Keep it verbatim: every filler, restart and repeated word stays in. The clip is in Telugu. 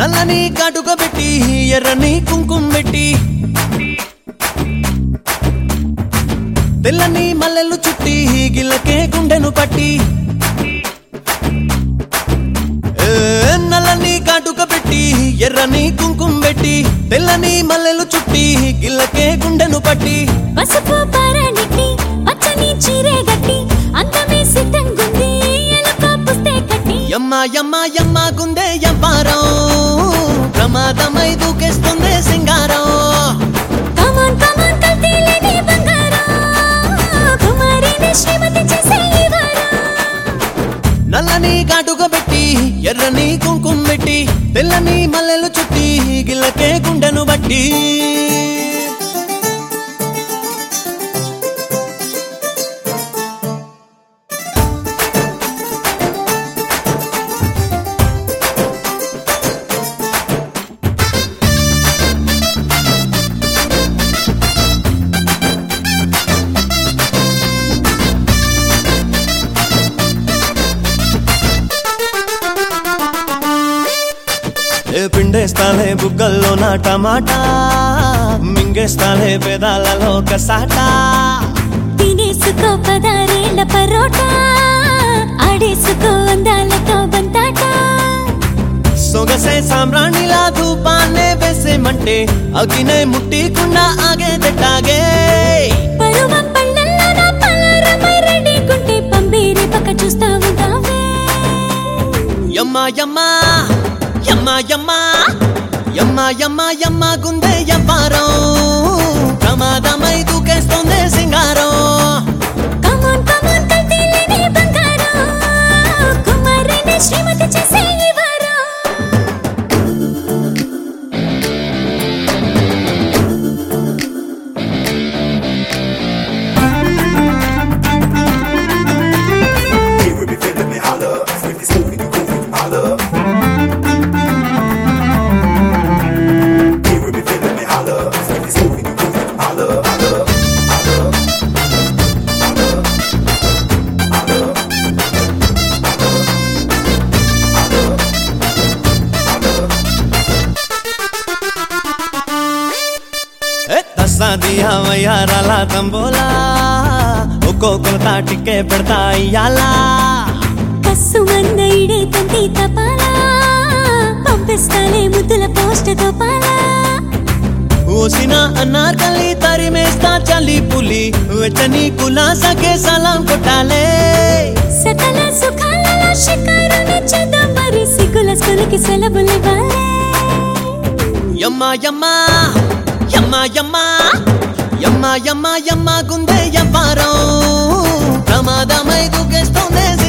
నల్లని కాటుక పెట్టి ఎర్రని కుంకుమ పెట్టి తెల్లని మల్లెలు చుట్టి గిల్లకే గుండెను పట్టి నల్లని కాటుక పెట్టి ఎర్రని కుంకుమ పెట్టి తెల్లని మల్లెలు చుట్టి గిల్లకే గుండెను పట్టి పసుపు పారానికి పచ్చని చీరే గట్టి అందమే సిద్ధంగుంది ఎలుక పుస్తే కట్టి యమ్మ యమ్మ యమ్మ గుందే యవ్వారం ప్రమాదమై దూకేస్తుంది సింగారం కమాన్ కమాన్ కల్తీలేని బంగారం కుమారిని శ్రీమతి చేసే ఈ వారం నల్లని కాటుక పెట్టి ఎర్రని కుంకుమ పెట్టి తెల్లని మల్లెలు చుట్టి గిల్లకే గుండెను బట్టి పిండేస్తాలే బుగ్గల్లో నా టమాటా మింగేస్తాలే పెదాలలో కసాటా తినేసుకో పదారేళ్ల పరోటా ఆడేసుకో అందాలతో బంతాట సొగసే సామ్రాణిలా ధూపాన్నే వేసేమంటే అగినే ముట్టికుండా ఆగేదెట్టాగే పరువం పళ్ళల్లో నా పలారమై రెడీగుంటే పంబేరి పక్క చూస్తా ఉంటావే యమ్మ యమ్మ యమ్మ యమ్మ యమ్మ యమ్మ యమ్మ గుందే యవ్వారం ప్రమాదమై దూకేస్తుంది సింగారం కమాన్ కమాన్ కల్తీలేని బంగారం కుమారిని శ్రీమతి చేసే ఈ వారం దియా వయ్యారాల తంబోలా ఒక్కొక్కరు తాటికే పెడతా ఇయ్యాలా కస్సు మంద ఇడే తంతి తపాలా పంపిస్తాలే ముద్దుల పోస్ట్ గోపాలా ఓసిన అన్నార్కలి తరిమేస్తా చలి పులి వెచ్చని కులాసకే సలాం కొట్టాలే సకల సుఖాలలో షికారుని చేద్దాం మరి సిగ్గుల స్కూలుకి సెలవులివ్వాలే యమ్మ యమ్మ యమ్మ యమ్మ యమ్మ యమ్మ యమ్మ గుందే యవ్వారం ప్రమాదమై దూకేస్తుంది